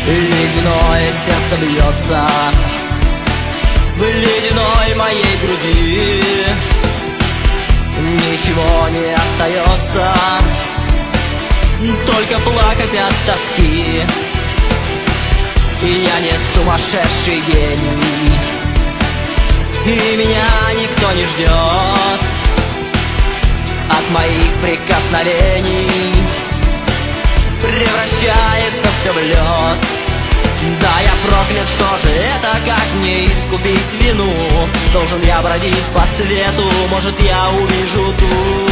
Ледяное сердце бьется в ледяной моей груди. Ничего не остается, только плакать от тоски. И я не сумасшедший гений, и меня никто не ждет от моих прикосновений. Превращается все в лед. Да, я проклят, что же это, как мне искупить вину? Должен я бродить по свету, может, я увижу ту.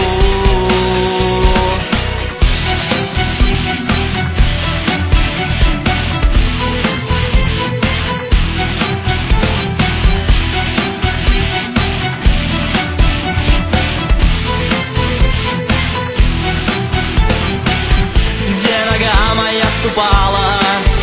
Где нога моя ступала,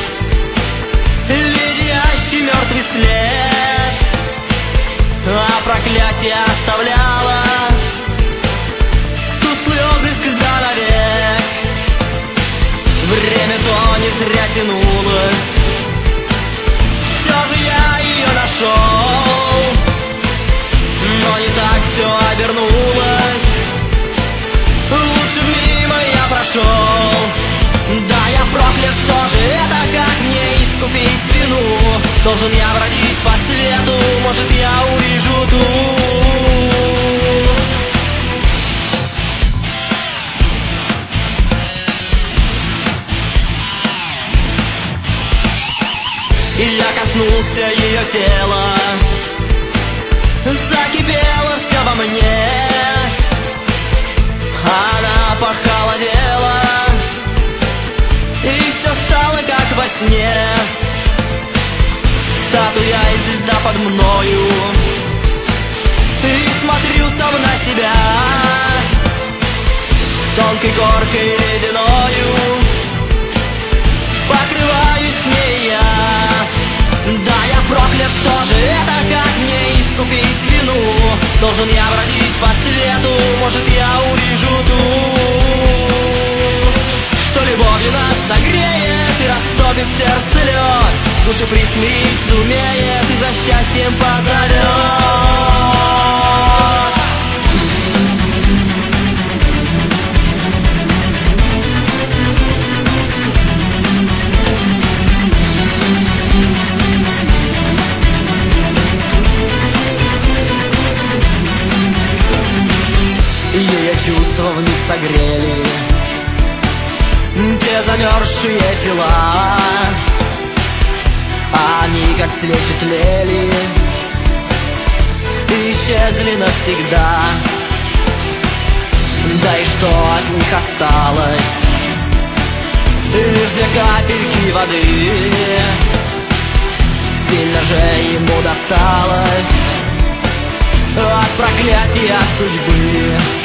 леденящий мертвый след, а проклятие оставляло тусклый отблеск да навек. Время то не зря тянулось, все же я ее нашел, но не так все обернулось. Лучше б мимо я прошел. Да, я проклят, что же это, как мне искупить вину? Должен я бродить по свету, может, я увижу ту. И я коснулся ее тела, закипело все во мне. Она похолодела, и все стало как во сне. Статуя и звезда под мною, и смотрю сам на себя тонкой коркой ледяною. Покрываюсь с ней я. Да, я проклят, что же это, как мне искупить вину? Должен я бродить по свету, может, я увижу ту, что любовью нас согреет и растопит в сердце лед, души присмирить сумеет и за счастьем позовет. Ее чувства в них согрели те замерзшие тела. Они, как свечи, тлели, исчезли навсегда. Да и что от них осталось? Лишь две капельки воды. Сильно же ему досталось от проклятия судьбы.